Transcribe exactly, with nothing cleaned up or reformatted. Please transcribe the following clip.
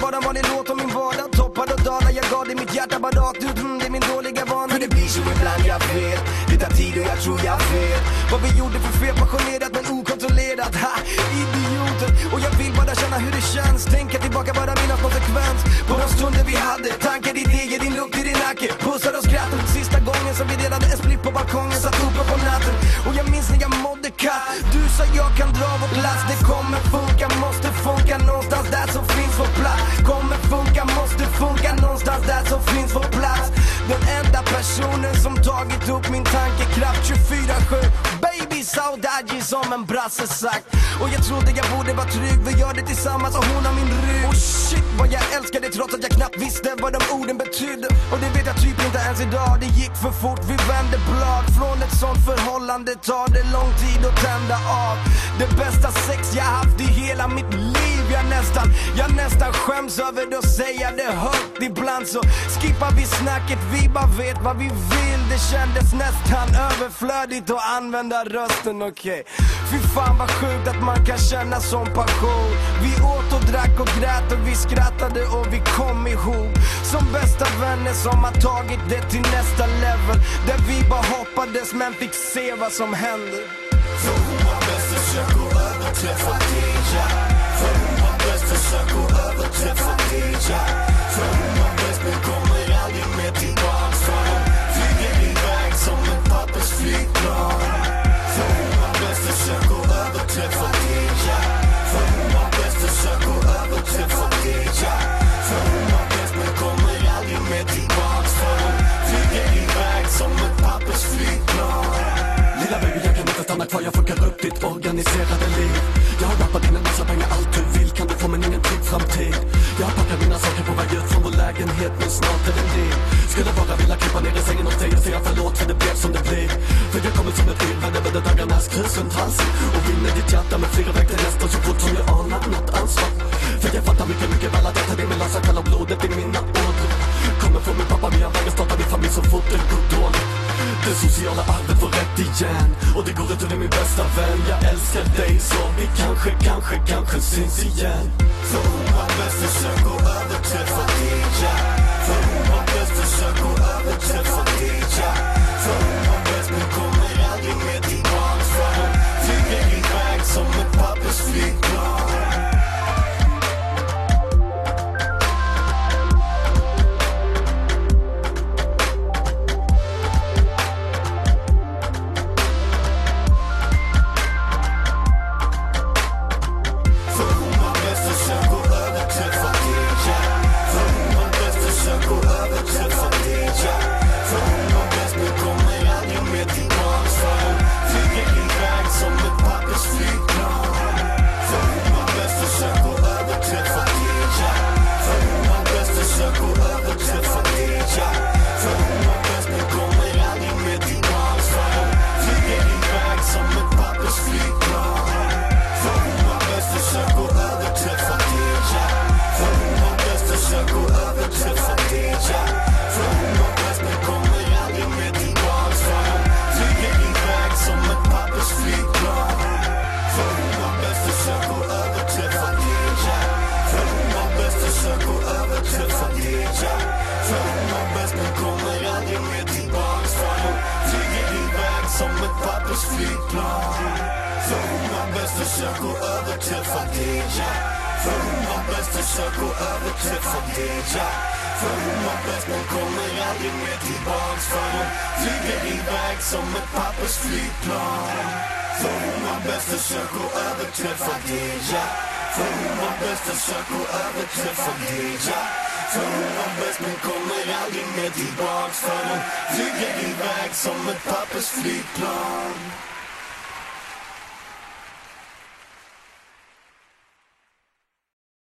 bara en vanlig låt om min vardag. Toppad och dalar, jag gav det mitt hjärta bara rakt ut. mm, Det är min dåliga vana. För det blir så ibland, jag vet. Det tar tid och jag tror jag vet vad vi gjorde för fel, passionerat men okontrollerat. Ha, idioter. Och jag vill bara känna hur det känns. Tänka tillbaka, bara minnas konsekvens på de stunder vi hade. Tankar, din egen, din lukt i din nacke. Pussar och skrattade sista gången som vi delade en split på balkongen. Satt uppe på natten och jag minns när jag mådde katt. Du sa jag kan dra vår plats. Det kommer funka, måste funka. Någonstans där så finns vår plats. Kommer funka, måste funka. Någonstans där så finns vår plats. Den enda personen som tagit upp min tankekraft tjugofyra sju. Baby saudade som en brasse sagt. Och jag trodde jag borde vara trygg. Vi gör det tillsammans och hon har min rygg. Och shit vad jag älskar det trots att jag knappt visste vad de orden betydde. Och det vet jag typ inte ens idag. Det gick för fort, vi vände blad. Från ett sånt förhållande tar det lång tid att tända av. Det bästa sex jag haft i hela mitt liv. Jag nästan, jag nästan skäms över det att säga det högt. Ibland så skippar vi snacket. Vi bara vet vad vi vill. Det kändes nästan överflödigt att använda rösten, okej okay. Fy fan vad sjukt att man kan känna som passion. Vi åt och drack och grät och vi skrattade och vi kom ihåg. Som bästa vänner som har tagit det till nästa level. Där vi bara hoppades men fick se vad som hände. För hon var bäst försök och överträffa D J. För hon var bäst försök och överträffa D J. För hon var bäst men kommer aldrig mer tillbaks. För hon flyger iväg som en pappersflygplan. För hon var bäst försök och överträffa D J. För hon var bäst försök och överträffa D J. För hon var bäst men kommer aldrig mer tillbaks. För hon flyger iväg som ett pappersflygplan. Lilla baby, jag kan inte stanna kvar, jag fuckar upp ditt organiserade liv. Jag har rappat in en massa pengar, allt du vill. Kan du få mig ingen trygg framtid? Jag har packat mina saker på väg ut från vår lägenhet, men snart är den din. Skulle bara vilja klippa ner i sängen och säga, säga förlåt för det blev som det blir. För jag kommer som ett yrväder med dagarnas krus runt halsen. Och vinner ditt hjärta med flera väg till nästa så fort som jag anar något ansvar. För jag fattar mycket, mycket väl att jag tar det med lassa kalla blodet i mina ådror. Kommer från min pappa, men jag vägrar starta min familj så fort det går dåligt. Det sociala arvet var rätt igen. Och det går inte, du är min bästa vän. Jag älskar dig så vi kanske, kanske, kanske syns igen. För hon var bäst försök och överträffa D J. För hon var bäst försök och överträffa D J. För hon var bäst men kommer aldrig mer tillbaks. För hon flyger iväg som ett pappersflygplan. Flygplan. För hon var bäst försök och överträffa D J. För hon var bäst försök och överträffa D J. För hon var bäst men kommer aldrig mer tillbaks. För hon flyger iväg som ett pappersflygplan. För hon var bäst försök och överträffa D J. För hon var bäst försök och överträffa D J. För hon var bäst men kommer aldrig mer tillbaks. För hon flyger iväg som ett pappersflygplan.